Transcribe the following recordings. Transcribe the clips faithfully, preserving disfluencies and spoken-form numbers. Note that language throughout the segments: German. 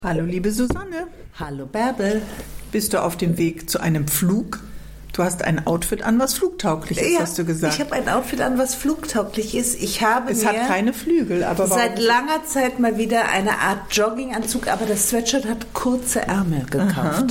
Hallo liebe Susanne. Hallo Bärbel. Bist du auf dem Weg zu einem Flug? Du hast ein Outfit an, was flugtauglich ist, ja, hast du gesagt. Ich habe ein Outfit an, was flugtauglich ist. Ich habe es mir hat keine Flügel, aber warum? Seit langer Zeit mal wieder eine Art Jogginganzug, aber das Sweatshirt hat kurze Ärmel gekauft. Aha.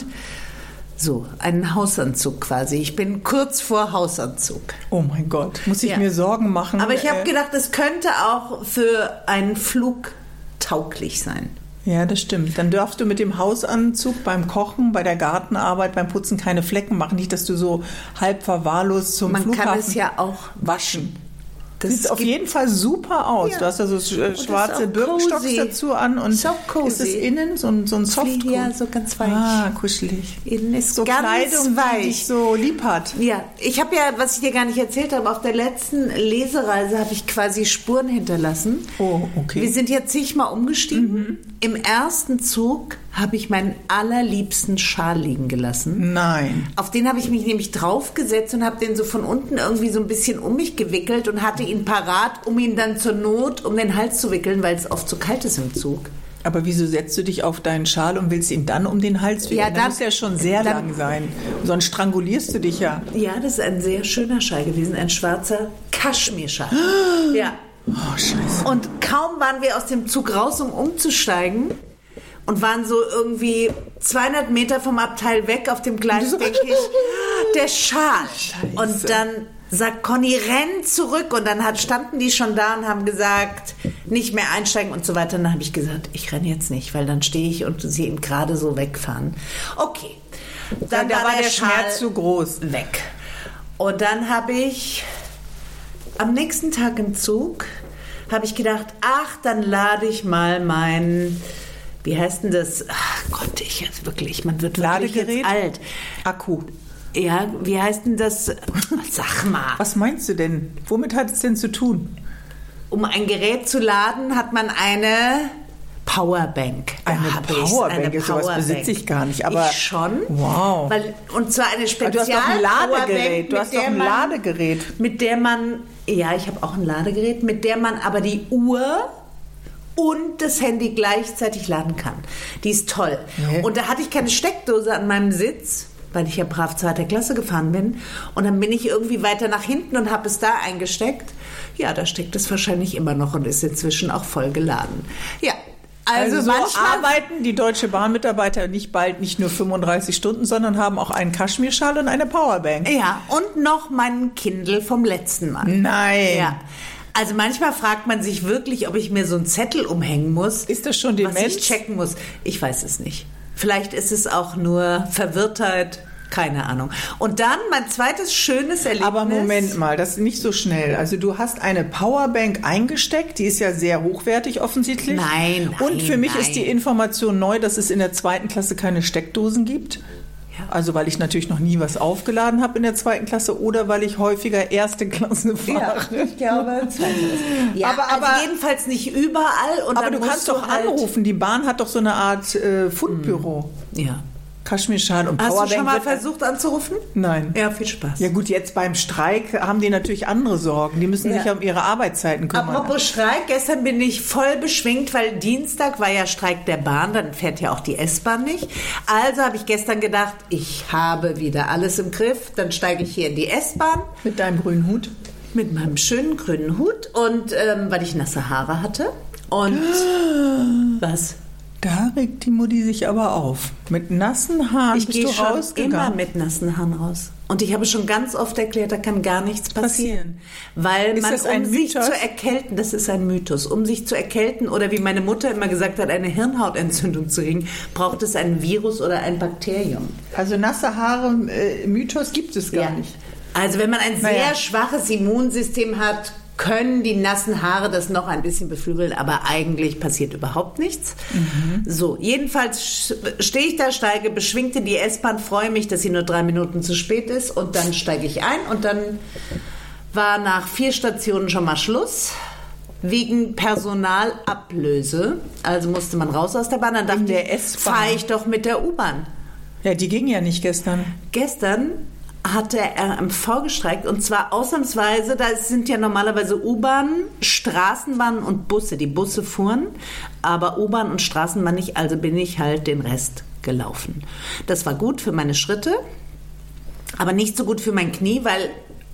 So, einen Hausanzug quasi. Ich bin kurz vor Hausanzug. Oh mein Gott, muss ich ja. mir Sorgen machen? Aber ich habe äh, gedacht, es könnte auch für einen Flug tauglich sein. Ja, das stimmt. Dann darfst du mit dem Hausanzug beim Kochen, bei der Gartenarbeit, beim Putzen keine Flecken machen. Nicht, dass du so halb verwahrlost zum Man Flughafen... Man kann es ja auch waschen. Das sieht auf jeden Fall super aus. Ja. Du hast da so schwarze Birkenstocks dazu an. Und so cozy. Ist es innen so ein, so ein Softgrund? Ja, so ganz weich. Ah, kuschelig. Innen ist so ganz Kleidung, weich. Die dich so lieb hat. Ja, ich habe ja, was ich dir gar nicht erzählt habe, auf der letzten Lesereise habe ich quasi Spuren hinterlassen. Oh, okay. Wir sind ja zigmal umgestiegen. Mhm. Im ersten Zug habe ich meinen allerliebsten Schal liegen gelassen. Nein. Auf den habe ich mich nämlich draufgesetzt und habe den so von unten irgendwie so ein bisschen um mich gewickelt und hatte ihn parat, um ihn dann zur Not um den Hals zu wickeln, weil es oft so kalt ist im Zug. Aber wieso setzt du dich auf deinen Schal und willst ihn dann um den Hals wickeln? Ja, das muss ja schon sehr dann, lang sein. Sonst strangulierst du dich ja. Ja, das ist ein sehr schöner Schal gewesen, ein schwarzer Kaschmirschal. Ja. Oh, scheiße. Und kaum waren wir aus dem Zug raus, um umzusteigen und waren so irgendwie zweihundert Meter vom Abteil weg auf dem Gleis, denke ich, der Schal. Scheiße. Und dann sagt Conny, renn zurück. Und dann hat, standen die schon da und haben gesagt, nicht mehr einsteigen und so weiter. Und dann habe ich gesagt, ich renne jetzt nicht, weil dann stehe ich und sie ihn gerade so wegfahren. Okay. Dann ja, da war der, der Schal Schmerz zu groß. Weg. Und dann habe ich am nächsten Tag im Zug habe ich gedacht, ach, dann lade ich mal mein, wie heißt denn das? Ach Gott, ich jetzt wirklich, man wird wirklich jetzt alt. Akku. Ja, wie heißt denn das? Sag mal. Was meinst du denn? Womit hat es denn zu tun? Um ein Gerät zu laden, hat man eine Powerbank. Da eine Powerbank, eine sowas besitze ich gar nicht. Aber ich schon. Wow. Weil, und zwar eine Spezial. Du hast doch ein Ladegerät. Du hast doch ein man, Ladegerät. Mit der man, ja, ich habe auch ein Ladegerät, mit der man aber die Uhr und das Handy gleichzeitig laden kann. Die ist toll. Okay. Und da hatte ich keine Steckdose an meinem Sitz, weil ich ja brav zweiter Klasse gefahren bin. Und dann bin ich irgendwie weiter nach hinten und habe es da eingesteckt. Ja, da steckt es wahrscheinlich immer noch und ist inzwischen auch voll geladen. Ja. Also, also so arbeiten die Deutsche Bahn-Mitarbeiter nicht bald nicht nur fünfunddreißig Stunden, sondern haben auch einen Kaschmirschal und eine Powerbank. Ja, und noch meinen Kindle vom letzten Mal. Nein. Ja. Also manchmal fragt man sich wirklich, ob ich mir so einen Zettel umhängen muss. Ist das schon Demenz? Was ich checken muss. Ich weiß es nicht. Vielleicht ist es auch nur Verwirrtheit. Keine Ahnung. Und dann mein zweites schönes Erlebnis. Aber Moment mal, das ist nicht so schnell. Also du hast eine Powerbank eingesteckt, die ist ja sehr hochwertig offensichtlich. Nein, nein, Und für mich nein. ist die Information neu, dass es in der zweiten Klasse keine Steckdosen gibt. Ja. Also weil ich natürlich noch nie was aufgeladen habe in der zweiten Klasse oder weil ich häufiger erste Klasse fahre. Ja, ich glaube, zweite Klasse. Ja, aber, aber also jedenfalls nicht überall. Und aber dann du kannst doch halt anrufen. Die Bahn hat doch so eine Art äh, Fundbüro. Ja. Kaschmirschal und Hast Powerbank. Hast du schon mal versucht anzurufen? Nein. Ja, viel Spaß. Ja gut, jetzt beim Streik haben die natürlich andere Sorgen. Die müssen ja. sich um ihre Arbeitszeiten kümmern. Apropos Streik, gestern bin ich voll beschwingt, weil Dienstag war ja Streik der Bahn, dann fährt ja auch die S-Bahn nicht. Also habe ich gestern gedacht, ich habe wieder alles im Griff, dann steige ich hier in die S-Bahn. Mit deinem grünen Hut? Mit meinem schönen grünen Hut und ähm, weil ich nasse Haare hatte. Und was? Da regt die Mutti sich aber auf. Mit nassen Haaren ich bist du schon rausgegangen. Immer mit nassen Haaren raus. Und ich habe schon ganz oft erklärt, da kann gar nichts passieren. passieren. Weil ist man, das ein um Mythos? sich zu erkälten, das ist ein Mythos, um sich zu erkälten oder wie meine Mutter immer gesagt hat, eine Hirnhautentzündung zu kriegen, braucht es ein Virus oder ein Bakterium. Also nasse Haare, äh, Mythos gibt es gar ja. nicht. Also wenn man ein naja. sehr schwaches Immunsystem hat, können die nassen Haare das noch ein bisschen beflügeln, aber eigentlich passiert überhaupt nichts. Mhm. So, jedenfalls stehe ich da, steige beschwingt in die S-Bahn, freue mich, dass sie nur drei Minuten zu spät ist und dann steige ich ein und dann war nach vier Stationen schon mal Schluss. Wegen Personalablöse, also musste man raus aus der Bahn, dann dachte ich, fahre ich doch mit der U-Bahn. Ja, die ging ja nicht gestern. Gestern hat der R M V gestreikt und zwar ausnahmsweise, da sind ja normalerweise U-Bahnen, Straßenbahnen und Busse. Die Busse fuhren, aber U-Bahn und Straßenbahn nicht, also bin ich halt den Rest gelaufen. Das war gut für meine Schritte, aber nicht so gut für mein Knie, weil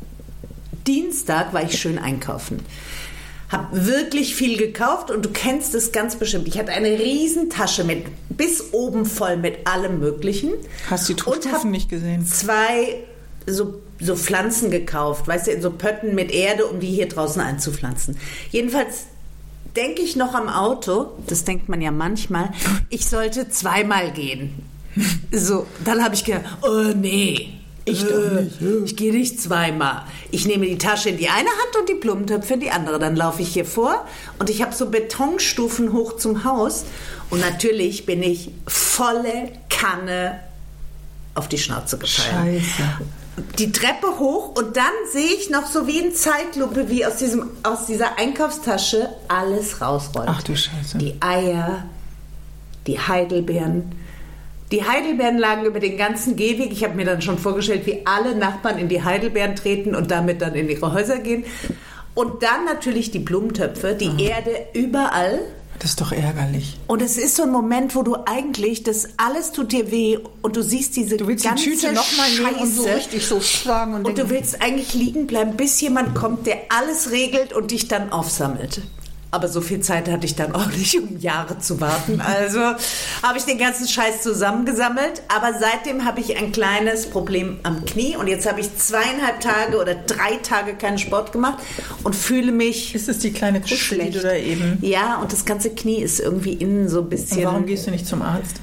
Dienstag war ich schön einkaufen. Hab wirklich viel gekauft und du kennst es ganz bestimmt. Ich hatte eine riesen Tasche mit bis oben voll mit allem Möglichen. Hast du die Tuchstufen nicht gesehen? Zwei so, so Pflanzen gekauft, weißt du, in so Pötten mit Erde, um die hier draußen einzupflanzen. Jedenfalls denke ich noch am Auto, das denkt man ja manchmal, ich sollte zweimal gehen. So, dann habe ich gedacht, oh nee. Ich, äh, ich gehe nicht zweimal. Ich nehme die Tasche in die eine Hand und die Blumentöpfe in die andere. Dann laufe ich hier vor und ich habe so Betonstufen hoch zum Haus. Und natürlich bin ich volle Kanne auf die Schnauze gefallen. Scheiße. Die Treppe hoch und dann sehe ich noch so wie in Zeitlupe, wie aus, diesem, aus dieser Einkaufstasche alles rausrollt. Ach du Scheiße. Die Eier, die Heidelbeeren. Die Heidelbeeren lagen über den ganzen Gehweg. Ich habe mir dann schon vorgestellt, wie alle Nachbarn in die Heidelbeeren treten und damit dann in ihre Häuser gehen. Und dann natürlich die Blumentöpfe, die mhm. Erde überall. Das ist doch ärgerlich. Und es ist so ein Moment, wo du eigentlich, das alles tut dir weh und du siehst diese du willst ganze die Tüte noch mal nehmen und so richtig so schlagen. Und, und du willst eigentlich liegen bleiben, bis jemand kommt, der alles regelt und dich dann aufsammelt. Aber so viel Zeit hatte ich dann auch nicht, um Jahre zu warten. Also habe ich den ganzen Scheiß zusammengesammelt. Aber seitdem habe ich ein kleines Problem am Knie. Und jetzt habe ich zweieinhalb Tage oder drei Tage keinen Sport gemacht und fühle mich Ist es die kleine Kruste, die du da eben... Ja, und das ganze Knie ist irgendwie innen so ein bisschen... Und warum gehst du nicht zum Arzt?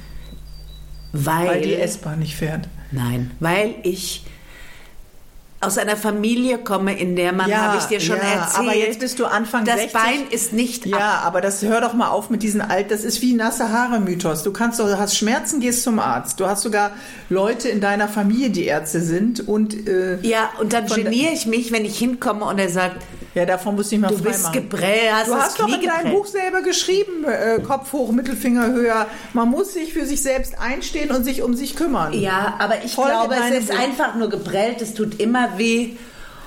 Weil, weil die S-Bahn nicht fährt. Nein, weil ich... aus einer Familie komme, in der man, ja, habe ich dir schon ja, erzählt. Aber jetzt bist du Anfang das sechzig. Das Bein ist nicht Ja, ab. aber das hör doch mal auf mit diesen Alt. Das ist wie nasse Haare Mythos. Du kannst doch, hast Schmerzen, gehst zum Arzt. Du hast sogar Leute in deiner Familie, die Ärzte sind und äh, ja, und dann geniere ich mich, wenn ich hinkomme und er sagt, ja, davon musst du nicht mal du frei bist machen. geprellt, hast du hast doch in geprellt. deinem Buch selber geschrieben, äh, Kopf hoch, Mittelfinger höher. Man muss sich für sich selbst einstehen und sich um sich kümmern. Ja, aber ich Voll glaube, in es ist Buch. einfach nur geprellt, es tut immer weh.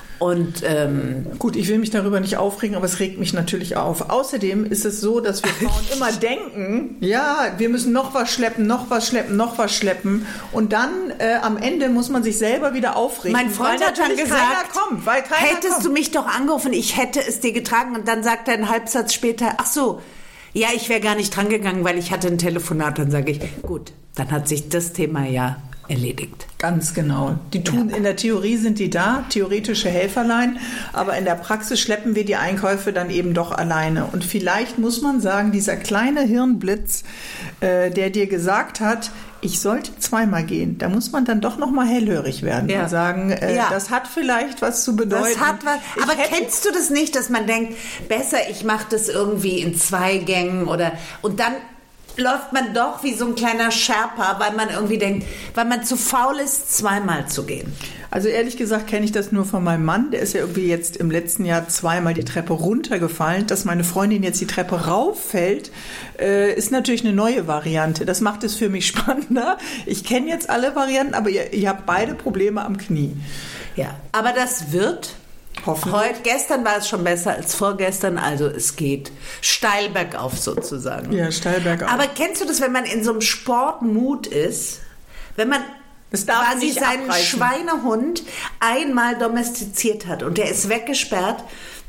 Und ähm, gut, ich will mich darüber nicht aufregen, aber es regt mich natürlich auf. Außerdem ist es so, dass wir Frauen immer denken, ja, wir müssen noch was schleppen, noch was schleppen, noch was schleppen. Und dann äh, am Ende muss man sich selber wieder aufregen. Mein Freund weil hat dann gesagt, keiner kommt, weil keiner hättest kommt. du mich doch angerufen, ich hätte es dir getragen. Und dann sagt er einen Halbsatz später, ach so, ja, ich wäre gar nicht dran gegangen, weil ich hatte ein Telefonat. Dann sage ich, gut, dann hat sich das Thema ja erledigt. Ganz genau. Die tun, ja. In der Theorie sind die da, theoretische Helferlein, aber in der Praxis schleppen wir die Einkäufe dann eben doch alleine. Und vielleicht muss man sagen, dieser kleine Hirnblitz, äh, der dir gesagt hat, ich sollte zweimal gehen, da muss man dann doch noch mal hellhörig werden ja. und sagen, äh, ja. das hat vielleicht was zu bedeuten. Das hat was, aber kennst du das nicht, dass man denkt, besser ich mache das irgendwie in zwei Gängen oder und dann läuft man doch wie so ein kleiner Sherpa, weil man irgendwie denkt, weil man zu faul ist, zweimal zu gehen. Also ehrlich gesagt kenne ich das nur von meinem Mann. Der ist ja irgendwie jetzt im letzten Jahr zweimal die Treppe runtergefallen. Dass meine Freundin jetzt die Treppe rauffällt, äh, ist natürlich eine neue Variante. Das macht es für mich spannender. Ich kenne jetzt alle Varianten, aber ihr, ihr habt beide Probleme am Knie. Ja, aber das wird... Heute, gestern war es schon besser als vorgestern, also es geht steil bergauf sozusagen. Ja, steil bergauf. Aber kennst du das, wenn man in so einem Sportmut ist, wenn man quasi seinen abreißen. Schweinehund einmal domestiziert hat und der ist weggesperrt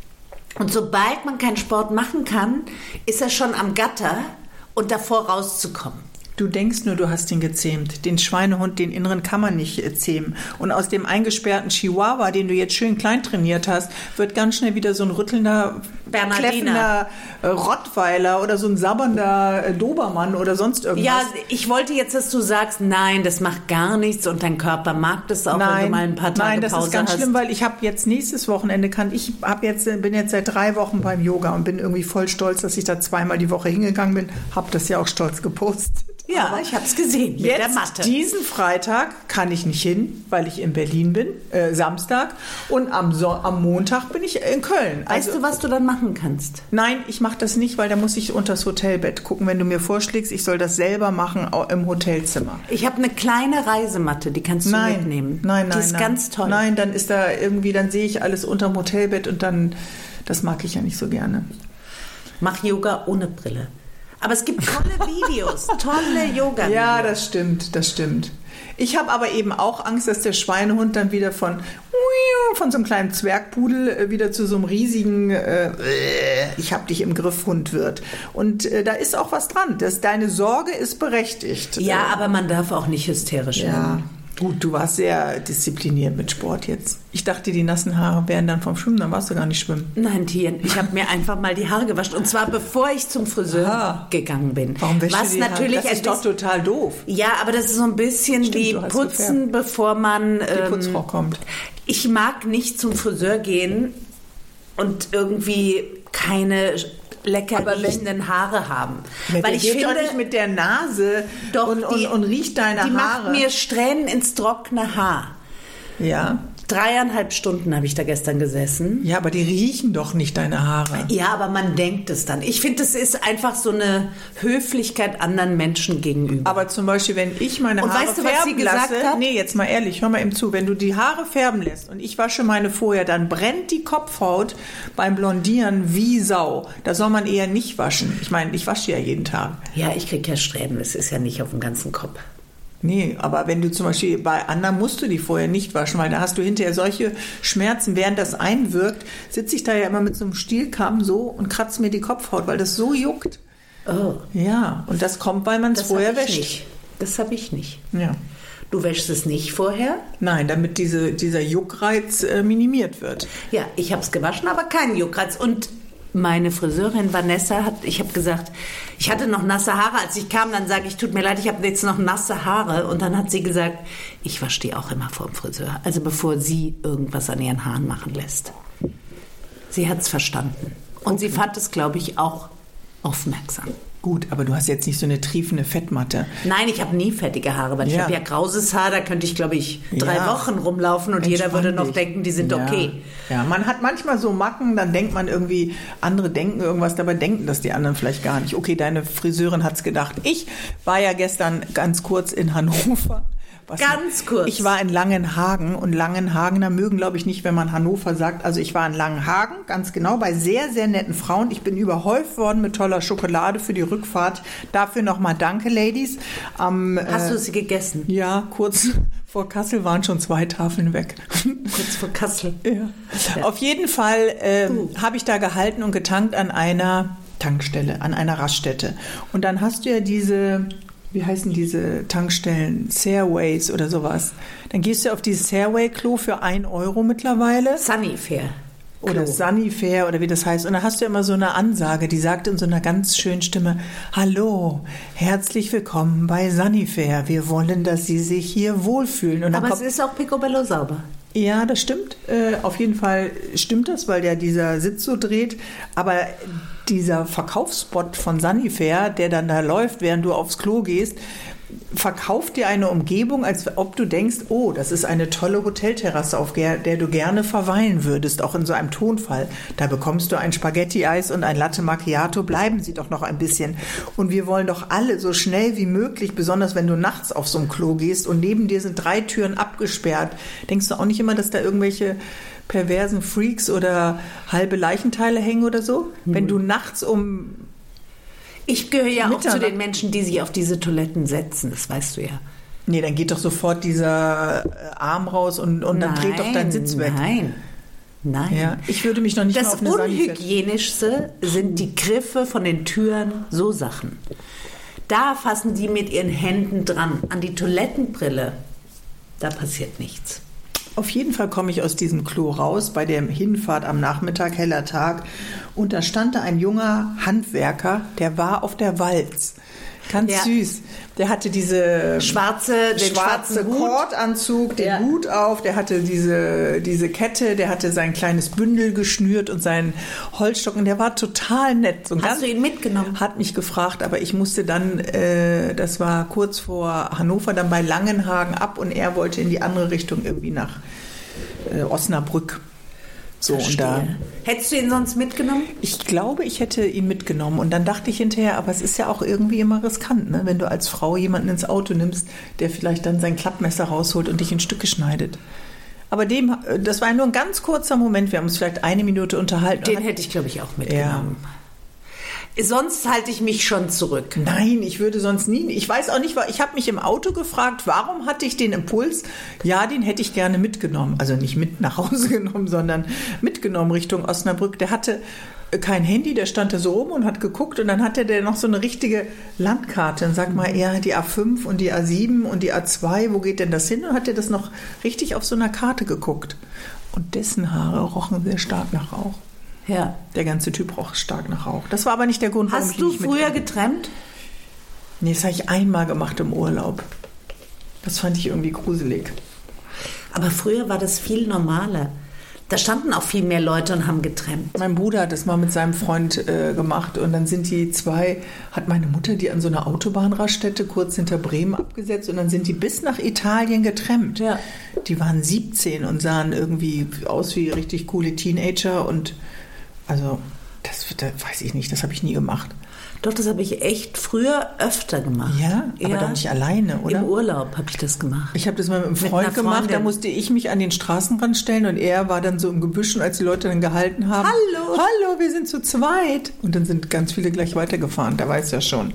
und sobald man keinen Sport machen kann, ist er schon am Gatter und davor rauszukommen. Du denkst nur, du hast ihn gezähmt. Den Schweinehund, den inneren kann man nicht zähmen. Und aus dem eingesperrten Chihuahua, den du jetzt schön klein trainiert hast, wird ganz schnell wieder so ein rüttelnder, kläffender Rottweiler oder so ein sabbernder Dobermann oder sonst irgendwas. Ja, ich wollte jetzt, dass du sagst, nein, das macht gar nichts und dein Körper mag das auch, nein, wenn du mal ein paar Tage nein, das Pause ist ganz hast. schlimm, weil ich habe jetzt nächstes Wochenende, kann ich hab jetzt, bin jetzt seit drei Wochen beim Yoga und bin irgendwie voll stolz, dass ich da zweimal die Woche hingegangen bin. Habe das ja auch stolz gepostet. Ja, aber ich habe es gesehen mit jetzt, der Matte. Diesen Freitag kann ich nicht hin, weil ich in Berlin bin, äh, Samstag. Und am, so- am Montag bin ich in Köln. Weißt du, was du dann machen kannst? Nein, ich mache das nicht, weil da muss ich unter das Hotelbett gucken, wenn du mir vorschlägst, ich soll das selber machen au- im Hotelzimmer. Ich habe eine kleine Reisematte, die kannst du Nein, mitnehmen. nein, nein. Die ist nein. ganz toll. Nein, dann ist da irgendwie, dann sehe ich alles unterm Hotelbett und dann, das mag ich ja nicht so gerne. Mach Yoga ohne Brille. Aber es gibt tolle Videos, tolle Yoga-Videos. Ja, das stimmt, das stimmt. Ich habe aber eben auch Angst, dass der Schweinehund dann wieder von, von so einem kleinen Zwergpudel wieder zu so einem riesigen äh, ich hab dich im Griff Hund wird. Und äh, da ist auch was dran. Das, deine Sorge ist berechtigt. Ja, aber man darf auch nicht hysterisch werden. Ja. Gut, du warst sehr diszipliniert mit Sport jetzt. Ich dachte, die nassen Haare wären dann vom Schwimmen, dann warst du gar nicht schwimmen. Nein, Tien, ich habe mir einfach mal die Haare gewaschen. Und zwar bevor ich zum Friseur Aha. gegangen bin. Warum wäschst Was du die natürlich Haare? Das ist doch total doof. Ja, aber das ist so ein bisschen Stimmt, wie du hast Putzen, gefärbt. bevor man... Die ähm, Putzfrau kommt. Ich mag nicht zum Friseur gehen und irgendwie keine lecker Aber wenn- riechenden Haare haben. Weil Weil ich geht finde, doch nicht mit der Nase doch, und, die, und, und riecht deine die Haare. macht mir Strähnen ins trockene Haar. Ja. Dreieinhalb Stunden habe ich da gestern gesessen. Ja, aber die riechen doch nicht deine Haare. Ja, aber man denkt es dann. Ich finde, es ist einfach so eine Höflichkeit anderen Menschen gegenüber. Aber zum Beispiel, wenn ich meine Und Haare weißt du, was färben sie gesagt lasse, hat? nee, jetzt mal ehrlich, hör mal eben zu, wenn du die Haare färben lässt und ich wasche meine vorher, dann brennt die Kopfhaut beim Blondieren wie Sau. Da soll man eher nicht waschen. Ich meine, ich wasche die ja jeden Tag. Ja, ich kriege ja Strähnen. Es ist ja nicht auf dem ganzen Kopf. Nee, aber wenn du zum Beispiel bei anderen musst du die vorher nicht waschen, weil da hast du hinterher solche Schmerzen, während das einwirkt, sitze ich da ja immer mit so einem Stielkamm so und kratze mir die Kopfhaut, weil das so juckt. Oh, Ja, und das kommt, weil man es das vorher habe ich wäscht. nicht. Das habe ich nicht. Ja. Du wäschst es nicht vorher? Nein, damit diese, dieser Juckreiz äh, minimiert wird. Ja, ich habe es gewaschen, aber keinen Juckreiz. Und meine Friseurin Vanessa hat, ich habe gesagt, ich hatte noch nasse Haare, als ich kam, dann sage ich, tut mir leid, ich habe jetzt noch nasse Haare. Und dann hat sie gesagt, ich wasche die auch immer vor dem Friseur, also bevor sie irgendwas an ihren Haaren machen lässt. Sie hat es verstanden. Und okay. Sie fand es, glaube ich, auch aufmerksam. Gut, aber du hast jetzt nicht so eine triefende Fettmatte. Nein, ich habe nie fettige Haare, weil ja. ich habe ja graues Haar, da könnte ich, glaube ich, drei ja. Wochen rumlaufen und Entspann jeder würde noch dich. denken, die sind ja. okay. Ja, man hat manchmal so Macken, dann denkt man irgendwie, andere denken irgendwas, dabei denken das die anderen vielleicht gar nicht. Okay, deine Friseurin hat's gedacht. Ich war ja gestern ganz kurz in Hannover. Was Ganz kurz. Ich war in Langenhagen und Langenhagener mögen, glaube ich, nicht, wenn man Hannover sagt. Also ich war in Langenhagen, ganz genau, bei sehr, sehr netten Frauen. Ich bin überhäuft worden mit toller Schokolade für die Rückfahrt. Dafür nochmal danke, Ladies. Ähm, Hast äh, du sie gegessen? Ja, kurz vor Kassel waren schon zwei Tafeln weg. Kurz vor Kassel. Ja. Ja. Auf jeden Fall äh, Uh. habe ich da gehalten und getankt an einer Tankstelle, an einer Raststätte. Und dann hast du ja diese... Wie heißen diese Tankstellen? Stairways oder sowas. Dann gehst du auf dieses Stairway-Klo für ein Euro mittlerweile. Sunnyfair. Oder Sunnyfair oder wie das heißt. Und da hast du immer so eine Ansage, die sagt in so einer ganz schönen Stimme, hallo, herzlich willkommen bei Sunnyfair. Wir wollen, dass Sie sich hier wohlfühlen. Und dann Aber kommt, es ist auch picobello sauber. ja, das stimmt. Äh, auf jeden Fall stimmt das, weil ja dieser Sitz so dreht. Aber dieser Verkaufsspot von Sunnyfair, der dann da läuft, während du aufs Klo gehst, verkauft dir eine Umgebung, als ob du denkst, oh, das ist eine tolle Hotelterrasse, auf der du gerne verweilen würdest, auch in so einem Tonfall. Da bekommst du ein Spaghetti-Eis und ein Latte Macchiato, bleiben Sie doch noch ein bisschen. Und wir wollen doch alle so schnell wie möglich, besonders wenn du nachts auf so ein Klo gehst und neben dir sind drei Türen abgesperrt, denkst du auch nicht immer, dass da irgendwelche perversen Freaks oder halbe Leichenteile hängen oder so? Mhm. Wenn du nachts um... Ich gehöre ja auch zu Mitternacht. den Menschen, die sich auf diese Toiletten setzen, das weißt du ja. Nee, dann geht doch sofort dieser Arm raus und, und dann nein, dreht doch dein Sitz weg. Nein, nein. Ja, ich würde mich noch nicht das mal auf eine Sanifair... Unhygienischste sind die Griffe von den Türen, so Sachen. Da fassen die mit ihren Händen dran. An die Toilettenbrille, da passiert nichts. Auf jeden Fall komme ich aus diesem Klo raus, bei der Hinfahrt am Nachmittag, heller Tag. Und da stand da ein junger Handwerker, der war auf der Walz. Ganz ja. süß. Der hatte diese schwarze, den schwarze Kordanzug, den ja. Hut auf, der hatte diese, diese Kette, der hatte sein kleines Bündel geschnürt und seinen Holzstock und der war total nett. So Hast ganz, du ihn mitgenommen? Hat mich gefragt, aber ich musste dann, äh, das war kurz vor Hannover, dann bei Langenhagen ab und er wollte in die andere Richtung irgendwie nach äh, Osnabrück. So, und da, hättest du ihn sonst mitgenommen? Ich glaube, ich hätte ihn mitgenommen. Und dann dachte ich hinterher, aber es ist ja auch irgendwie immer riskant, ne? Wenn du als Frau jemanden ins Auto nimmst, der vielleicht dann sein Klappmesser rausholt und dich in Stücke schneidet. Aber dem, das war nur ein ganz kurzer Moment. Wir haben uns vielleicht eine Minute unterhalten. Den hätte ich, glaube ich, auch mitgenommen. Ja. Sonst halte ich mich schon zurück. Nein, ich würde sonst nie. Ich weiß auch nicht, ich habe mich im Auto gefragt, warum hatte ich den Impuls? Ja, den hätte ich gerne mitgenommen. Also nicht mit nach Hause genommen, sondern mitgenommen Richtung Osnabrück. Der hatte kein Handy, der stand da so rum und hat geguckt und dann hatte der noch so eine richtige Landkarte. Und sag mal, er die A fünf und die A sieben und die A zwei, wo geht denn das hin? Und hat er das noch richtig auf so einer Karte geguckt. Und dessen Haare rochen sehr stark nach Rauch. Ja. Der ganze Typ roch stark nach Rauch. Das war aber nicht der Grund, warum Hast ich du nicht früher mit... getrennt? Nee, das habe ich einmal gemacht im Urlaub. Das fand ich irgendwie gruselig. Aber früher war das viel normaler. Da standen auch viel mehr Leute und haben getrennt. Mein Bruder hat das mal mit seinem Freund äh, gemacht und dann sind die zwei, hat meine Mutter die an so einer Autobahnraststätte kurz hinter Bremen abgesetzt und dann sind die bis nach Italien getrennt. Ja. Die waren siebzehn und sahen irgendwie aus wie richtig coole Teenager und also, das, das weiß ich nicht, das habe ich nie gemacht. Doch, das habe ich echt früher öfter gemacht. Ja, aber ja. doch nicht alleine, oder? Im Urlaub habe ich das gemacht. Ich habe das mal mit einem Freund mit gemacht, da musste ich mich an den Straßenrand stellen und er war dann so im Gebüsch und als die Leute dann gehalten haben, Hallo! Hallo, wir sind zu zweit. Und dann sind ganz viele gleich weitergefahren, da weiß ja schon.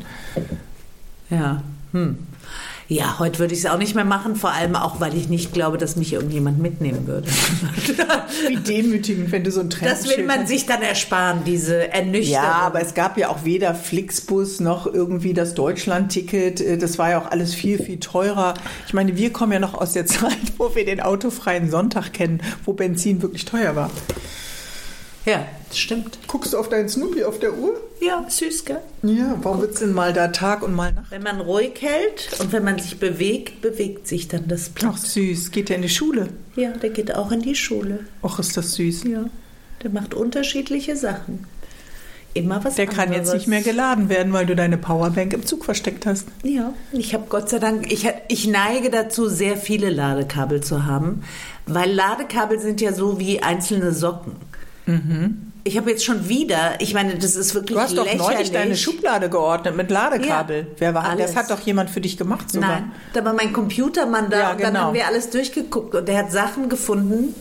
Ja, hm. Ja, heute würde ich es auch nicht mehr machen, vor allem auch, weil ich nicht glaube, dass mich irgendjemand mitnehmen würde. Wie demütigend, wenn du so ein Trennungschild Das will man hast. sich dann ersparen, diese Ernüchterung. Ja, aber es gab ja auch weder Flixbus noch irgendwie das Deutschland-Ticket. Das war ja auch alles viel, viel teurer. Ich meine, wir kommen ja noch aus der Zeit, wo wir den autofreien Sonntag kennen, wo Benzin wirklich teuer war. Ja, das stimmt. Guckst du auf deinen Snoopy auf der Uhr? Ja, süß, gell? Ja, warum wird's denn mal da Tag und mal Nacht? Wenn man ruhig hält und wenn man sich bewegt, bewegt sich dann das Blatt. Ach süß, geht der in die Schule? Ja, der geht auch in die Schule. Ach, ist das süß. Ja, der macht unterschiedliche Sachen. Immer was Der anderes. kann jetzt nicht mehr geladen werden, weil du deine Powerbank im Zug versteckt hast. Ja, ich habe Gott sei Dank, ich, ich neige dazu, sehr viele Ladekabel zu haben, weil Ladekabel sind ja so wie einzelne Socken. Mhm. Ich habe jetzt schon wieder, ich meine, das ist wirklich lächerlich. Du hast doch neulich deine Schublade geordnet mit Ladekabel. Ja, Wer war alles. Das hat doch jemand für dich gemacht sogar. Nein, da war mein Computermann da ja, und genau. dann haben wir alles durchgeguckt und der hat Sachen gefunden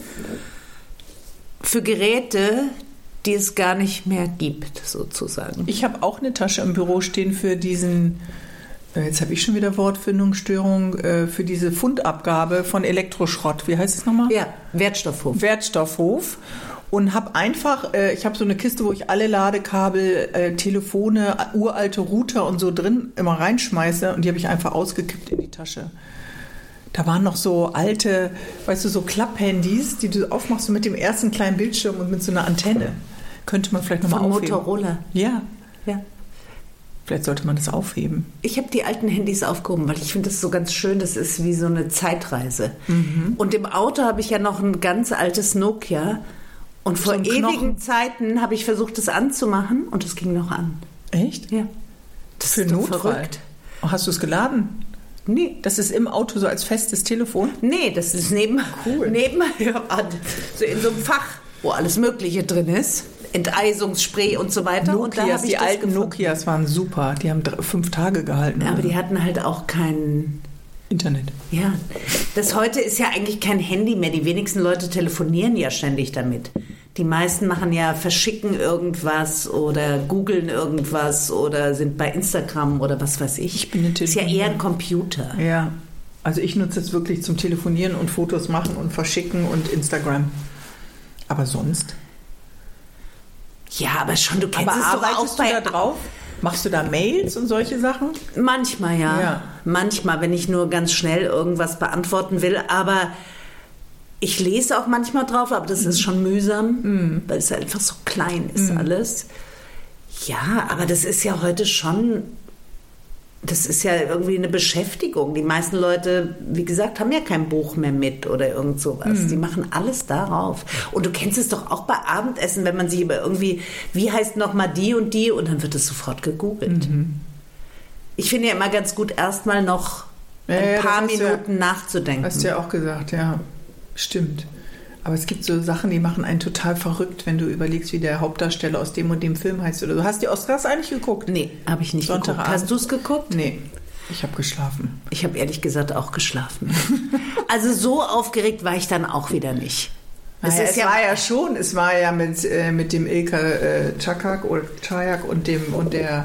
für Geräte, die es gar nicht mehr gibt, sozusagen. Ich habe auch eine Tasche im Büro stehen für diesen, jetzt habe ich schon wieder Wortfindungsstörung, für diese Fundabgabe von Elektroschrott. Wie heißt es nochmal? Ja, Wertstoffhof. Wertstoffhof. Und habe einfach, äh, ich habe so eine Kiste, wo ich alle Ladekabel, äh, Telefone, uralte Router und so drin immer reinschmeiße und die habe ich einfach ausgekippt in die Tasche. Da waren noch so alte, weißt du, so Klapphandys, die du aufmachst mit dem ersten kleinen Bildschirm und mit so einer Antenne. Könnte man vielleicht nochmal aufheben. Von Motorola. Ja. Ja. Vielleicht sollte man das aufheben. Ich habe die alten Handys aufgehoben, weil ich finde das so ganz schön. Das ist wie so eine Zeitreise. Mhm. Und im Auto habe ich ja noch ein ganz altes Nokia. Und vor so ewigen Knochen. Zeiten habe ich versucht, das anzumachen und es ging noch an. Echt? Ja. Das Für ist doch Notfall. Verrückt. Hast du es geladen? Nee. Das ist im Auto so als festes Telefon? Nee, das ist neben, cool. neben ja, so in so einem Fach, wo alles Mögliche drin ist. Enteisungsspray und so weiter. Nokias, und da habe ich die das alten gefunden. Nokias waren super. Die haben drei, fünf Tage gehalten. Ja, aber die hatten halt auch kein Internet. Ja, das heute ist ja eigentlich kein Handy mehr. Die wenigsten Leute telefonieren ja ständig damit. Die meisten machen ja, verschicken irgendwas oder googeln irgendwas oder sind bei Instagram oder was weiß ich. Ich bin eine ist ja eher ein Computer. Ja, also ich nutze es wirklich zum Telefonieren und Fotos machen und verschicken und Instagram. Aber sonst? Ja, aber schon, du kennst aber es doch arbeitest auch du bei... da drauf? Machst du da Mails und solche Sachen? Manchmal, ja. ja. Manchmal, wenn ich nur ganz schnell irgendwas beantworten will. Aber ich lese auch manchmal drauf, aber das ist schon mühsam, mhm. weil es einfach so klein ist mhm. alles. Ja, aber das ist ja heute schon Das ist ja irgendwie eine Beschäftigung. Die meisten Leute, wie gesagt, haben ja kein Buch mehr mit oder irgend sowas. Mhm. Die machen alles darauf. Und du kennst es doch auch bei Abendessen, wenn man sich über irgendwie, wie heißt nochmal die und die, und dann wird es sofort gegoogelt. Mhm. Ich finde ja immer ganz gut, erstmal noch ein ja, ja, paar Minuten ja, nachzudenken. Hast du ja auch gesagt, ja, stimmt. Aber es gibt so Sachen, die machen einen total verrückt, wenn du überlegst, wie der Hauptdarsteller aus dem und dem Film heißt oder so. Hast du die Oscars eigentlich geguckt? Nee, habe ich nicht geguckt. Hast du es geguckt? Nee, ich habe geschlafen. Ich habe ehrlich gesagt auch geschlafen. Also so aufgeregt war ich dann auch wieder nicht. Es, naja, ist es ja war ja schon, es war ja mit, äh, mit dem Ilka äh, Çakak oder Çayak und dem und der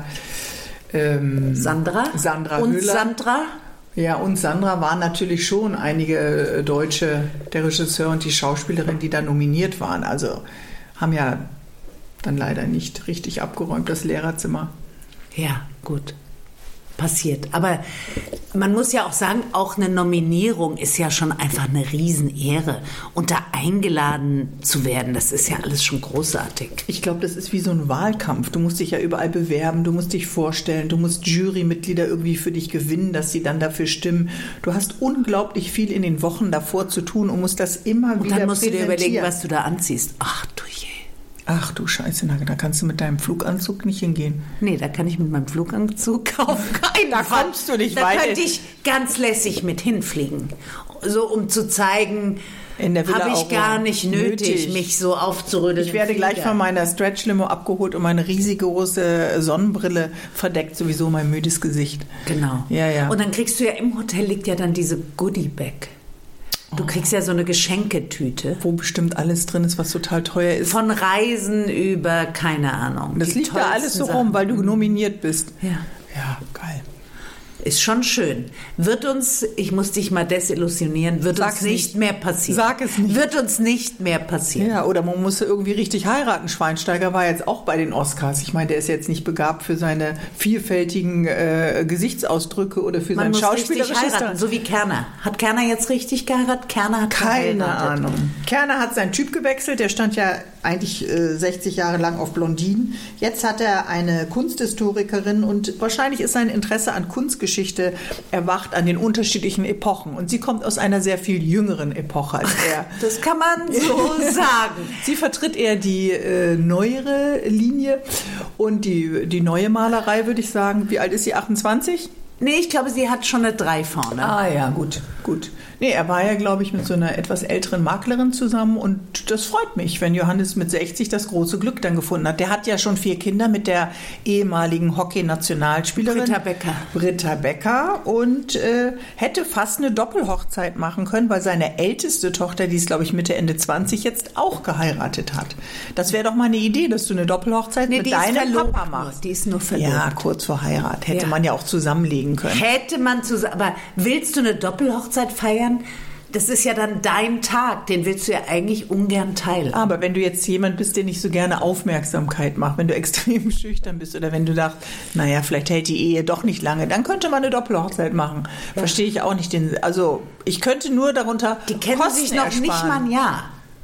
ähm, Sandra. Sandra und Hüller. Sandra. Ja, und Sandra waren natürlich schon einige Deutsche, der Regisseur und die Schauspielerin, die da nominiert waren. Also haben ja dann leider nicht richtig abgeräumt, das Lehrerzimmer. Ja, gut. Passiert. Aber man muss ja auch sagen, auch eine Nominierung ist ja schon einfach eine Riesenehre. Und da eingeladen zu werden, das ist ja alles schon großartig. Ich glaube, das ist wie so ein Wahlkampf. Du musst dich ja überall bewerben, du musst dich vorstellen, du musst Jurymitglieder irgendwie für dich gewinnen, dass sie dann dafür stimmen. Du hast unglaublich viel in den Wochen davor zu tun und musst das immer und wieder dann musst du dir überlegen, was du da anziehst. Ach du je. Ach du Scheiße, da kannst du mit deinem Fluganzug nicht hingehen. Nee, da kann ich mit meinem Fluganzug auf keinen Da kommst du nicht da weiter. Da könnte ich ganz lässig mit hinfliegen. So, um zu zeigen, habe ich gar nicht nötig, nötig, mich so aufzurödeln. Ich werde gleich von meiner Stretch-Limo abgeholt und meine riesige große Sonnenbrille verdeckt sowieso mein müdes Gesicht. Genau. Ja, ja. Und dann kriegst du ja, im Hotel liegt ja dann diese Goodie-Bag. Du kriegst ja so eine Geschenketüte. Wo bestimmt alles drin ist, was total teuer ist. Von Reisen über, keine Ahnung. Das liegt da alles so rum, weil du nominiert bist. Ja. Ja, geil. Ist schon schön. Wird uns, ich muss dich mal desillusionieren, wird Sag's uns nicht, nicht mehr passieren. Sag es nicht. Wird uns nicht mehr passieren. Ja, oder man muss irgendwie richtig heiraten. Schweinsteiger war jetzt auch bei den Oscars. Ich meine, der ist jetzt nicht begabt für seine vielfältigen äh, Gesichtsausdrücke oder für man sein schauspielerisches heiraten, so wie Kerner. Hat Kerner jetzt richtig geheiratet? Kerner hat keine geheiratet. Ahnung. Kerner hat seinen Typ gewechselt. Der stand ja eigentlich äh, sechzig Jahre lang auf Blondinen. Jetzt hat er eine Kunsthistorikerin und wahrscheinlich ist sein Interesse an Kunstgeschichte erwacht an den unterschiedlichen Epochen. Und sie kommt aus einer sehr viel jüngeren Epoche als er. Das kann man so sagen. Sie vertritt eher die äh, neuere Linie und die, die neue Malerei, würde ich sagen. Wie alt ist sie? achtundzwanzig? Nee, ich glaube, sie hat schon eine drei vorne. Ah ja, gut, gut. Nee, er war ja, glaube ich, mit so einer etwas älteren Maklerin zusammen und das freut mich, wenn Johannes mit sechzig das große Glück dann gefunden hat. Der hat ja schon vier Kinder mit der ehemaligen Hockey-Nationalspielerin Britta Becker. Britta Becker und äh, hätte fast eine Doppelhochzeit machen können, weil seine älteste Tochter, die ist, glaube ich, Mitte, Ende zwanzig, jetzt auch geheiratet hat. Das wäre doch mal eine Idee, dass du eine Doppelhochzeit nee, mit deinem Papa machst. Die ist nur verlobt. Ja, kurz vor Heirat. Hätte ja. man ja auch zusammenlegen können. Hätte man zusammen, aber willst du eine Doppelhochzeit feiern? Das ist ja dann dein Tag, den willst du ja eigentlich ungern teilen. Aber wenn du jetzt jemand bist, der nicht so gerne Aufmerksamkeit macht, wenn du extrem schüchtern bist oder wenn du dachtest, naja, vielleicht hält die Ehe doch nicht lange, dann könnte man eine Doppelhochzeit machen. Ja. Verstehe ich auch nicht. Den, also ich könnte nur darunter Die kennen Kosten sich noch ersparen. nicht mal ein Jahr.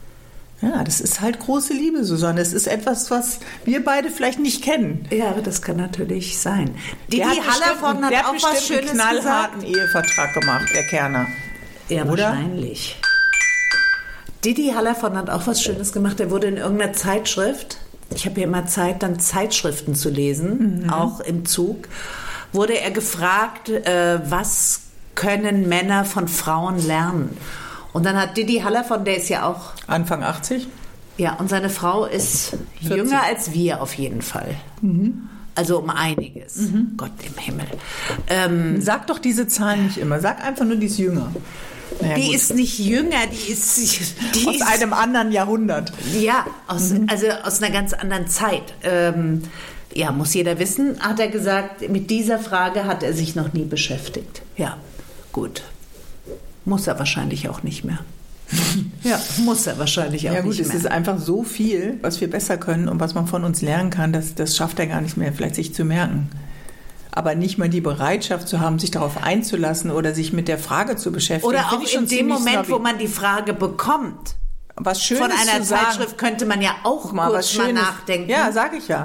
Ja, das ist halt große Liebe, Susanne. Es ist etwas, was wir beide vielleicht nicht kennen. Ja, aber das kann natürlich sein. Die Hallervorden hat, hat auch was Schönes einen knallharten gesagt. Ehevertrag gemacht, der Kerner. Ja, oder? Wahrscheinlich. Didi Hallervorden hat auch was Schönes gemacht. Er wurde in irgendeiner Zeitschrift, ich habe ja immer Zeit, dann Zeitschriften zu lesen, mhm. auch im Zug, wurde er gefragt, äh, was können Männer von Frauen lernen? Und dann hat Didi Hallervorden, der ist ja auch... Anfang achtzig? Ja, und seine Frau ist vierzig. Jünger als wir auf jeden Fall. Mhm. Also um einiges. Mhm. Gott im Himmel. Ähm, Sag doch diese Zahlen nicht immer. Sag einfach nur, die ist jünger. Naja, die gut. ist nicht jünger, die ist... Die aus ist, einem anderen Jahrhundert. Ja, aus, mhm. also aus einer ganz anderen Zeit. Ähm, ja, muss jeder wissen, hat er gesagt, mit dieser Frage hat er sich noch nie beschäftigt. Ja, gut. Muss er wahrscheinlich auch nicht mehr. Ja, muss er wahrscheinlich auch ja, gut, nicht mehr. Ja gut, es ist einfach so viel, was wir besser können und was man von uns lernen kann, das, das schafft er gar nicht mehr, vielleicht sich zu merken. Aber nicht mal die Bereitschaft zu haben, sich darauf einzulassen oder sich mit der Frage zu beschäftigen. Oder auch in dem Moment, wo man die Frage bekommt. Was Schönes von einer zu sagen. Zeitschrift könnte man ja auch mal, kurz was mal nachdenken. Ja, sage ich ja.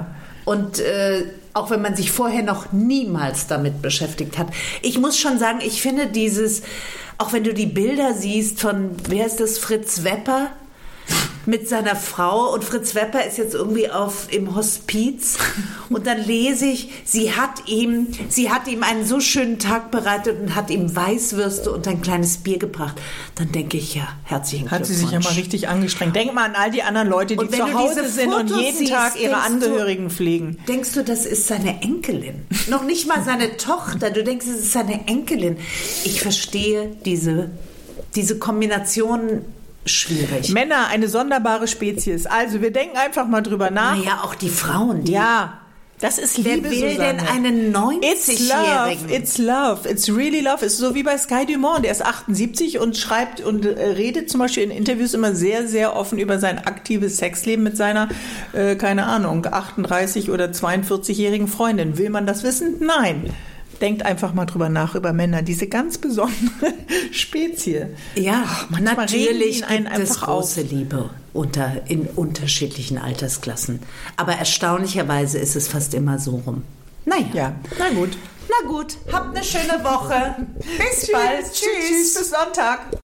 Und äh, auch wenn man sich vorher noch niemals damit beschäftigt hat. Ich muss schon sagen, ich finde dieses, auch wenn du die Bilder siehst von, wer ist das, Fritz Wepper? Mit seiner Frau, und Fritz Wepper ist jetzt irgendwie auf im Hospiz, und dann lese ich, sie hat ihm, sie hat ihm einen so schönen Tag bereitet und hat ihm Weißwürste und ein kleines Bier gebracht. Dann denke ich, ja, herzlichen Glückwunsch. Hat sie sich ja mal richtig angestrengt. Denk mal an all die anderen Leute, die zu Hause sind und jeden siehst, Tag ihre Angehörigen du, pflegen. Denkst du, das ist seine Enkelin? Noch nicht mal seine Tochter. Du denkst, es ist seine Enkelin. Ich verstehe diese, diese Kombination schwierig. Männer, eine sonderbare Spezies. Also wir denken einfach mal drüber nach. Naja, auch die Frauen. Die ja, das ist Liebe, Wer will Susanne. denn einen neunzigjährigen? It's love, it's love, it's really love. Ist so wie bei Sky Dumont. Der ist achtundsiebzig und schreibt und äh, redet zum Beispiel in Interviews immer sehr, sehr offen über sein aktives Sexleben mit seiner, äh, keine Ahnung, achtunddreißig- oder zweiundvierzigjährigen Freundin. Will man das wissen? Nein. Denkt einfach mal drüber nach, über Männer, diese ganz besondere Spezie. Ja, Ach, natürlich einen gibt es große auf. Liebe unter, in unterschiedlichen Altersklassen. Aber erstaunlicherweise ist es fast immer so rum. Naja. Ja, na gut. Na gut, habt eine schöne Woche. Bis bald. Tschüss. Tschüss, bis Sonntag.